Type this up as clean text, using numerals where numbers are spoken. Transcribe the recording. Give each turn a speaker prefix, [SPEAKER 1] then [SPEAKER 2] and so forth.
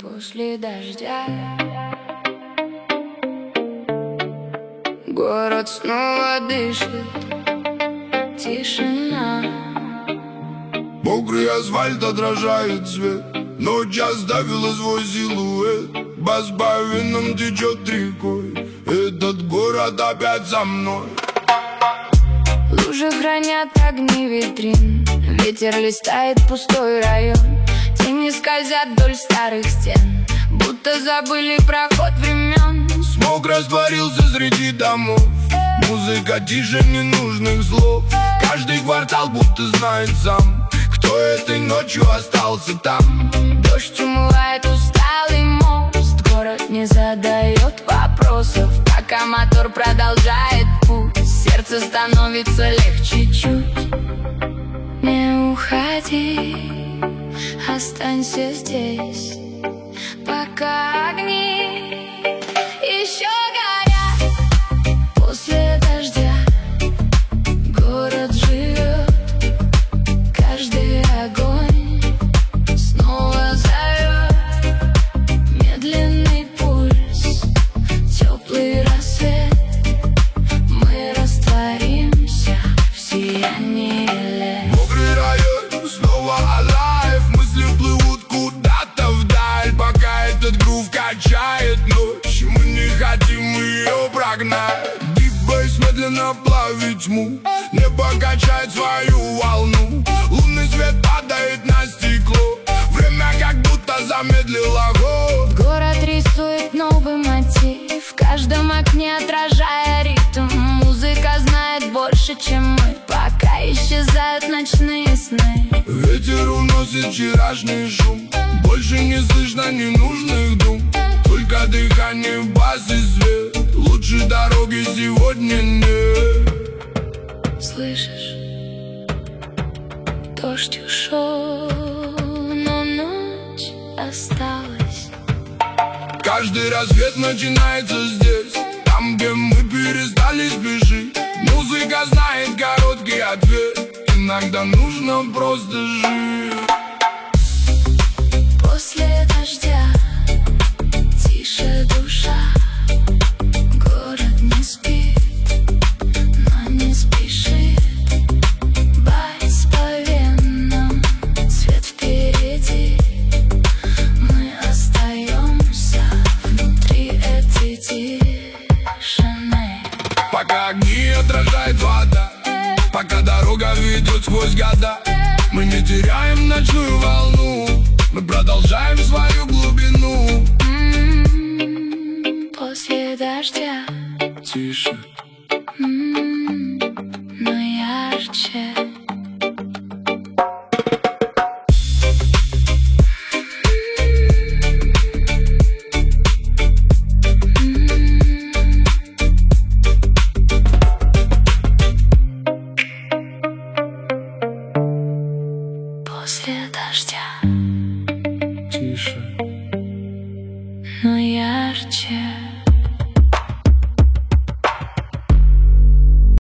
[SPEAKER 1] После дождя город снова дышит, тишина.
[SPEAKER 2] Мокрый асфальт отражает свет, ночь оставила свой силуэт. Бас по венам течет рекой, этот город опять со мной.
[SPEAKER 1] Лужи хранят огни витрин, ветер листает пустой район. Тени скользят вдоль старых стен, будто забыли про ход времен.
[SPEAKER 2] Смог растворился среди домов, музыка тише ненужных слов. Каждый квартал будто знает сам, кто этой ночью остался там.
[SPEAKER 1] Дождь умывает усталый мост, город не задает вопросов, пока мотор продолжает путь. Сердце становится легче чуть. Не уходи, останься здесь, пока огни еще горят. После дождя город живет, каждый огонь снова зовет. Медленный пульс, теплый рассвет, мы растворимся в сиянии лет.
[SPEAKER 2] Мокрый район снова alive, мысли плывут куда-то вдаль, пока этот грув качает ночь. Мы не хотим ее прогнать. Deep bass медленно плавит тьму, небо качает свою волну. Лунный свет падает на стекло, время как будто замедлило ход.
[SPEAKER 1] Город рисует новый мотив, в каждом окне отражая ритм. Музыка знает больше, чем мы, пока исчезают ночные сны.
[SPEAKER 2] Ветер уносит вчерашний шум, больше не слышно ненужных дум. Только дыхание, бас и свет, лучше дороги сегодня нет.
[SPEAKER 1] Слышишь? Дождь ушел, но ночь осталась.
[SPEAKER 2] Каждый рассвет начинается здесь, там, где мы перестали спешить. Музыка знает короткий ответ, иногда нужно просто жить.
[SPEAKER 1] После дождя тише душа, город не спит, но не спешит. Байс по венам, свет впереди, мы остаемся внутри этой тишины.
[SPEAKER 2] Пока огни отражает вода, пока дорога ведет сквозь года, мы не теряем ночную волну, мы продолжаем свою глубину.
[SPEAKER 1] После дождя
[SPEAKER 2] Тише,
[SPEAKER 1] но ярче. После дождя
[SPEAKER 2] тише.